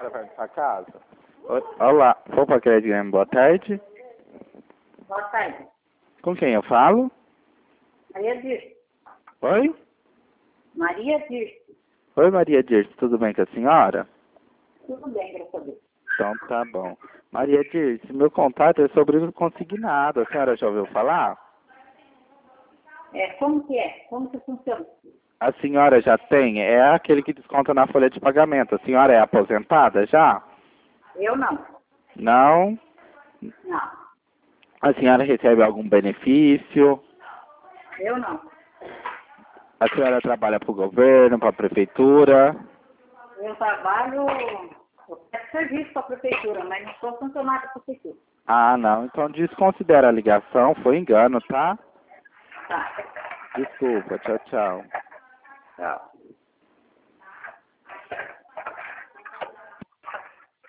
Vai pra casa? Olá, Opa Crédito, boa tarde. Boa tarde. Com quem eu falo? Maria Dirce. Oi? Maria Dirce. Oi, Maria Dirce, tudo bem com a senhora? Tudo bem, graças a Deus. Então tá bom. Maria Dirce, meu contato é sobre o consignado. A senhora já ouviu falar? Como que é? Como que funciona? A senhora já tem? É aquele que desconta na folha de pagamento. A senhora é aposentada já? Eu não. Não? Não. A senhora recebe algum benefício? Eu não. A senhora trabalha para o governo, para a prefeitura? Eu trabalho, eu peço serviço para a prefeitura, mas não sou funcionária da prefeitura. Ah, não. Então desconsidera a ligação. Foi engano, tá? Tá. Desculpa. Tchau, tchau. Tchau.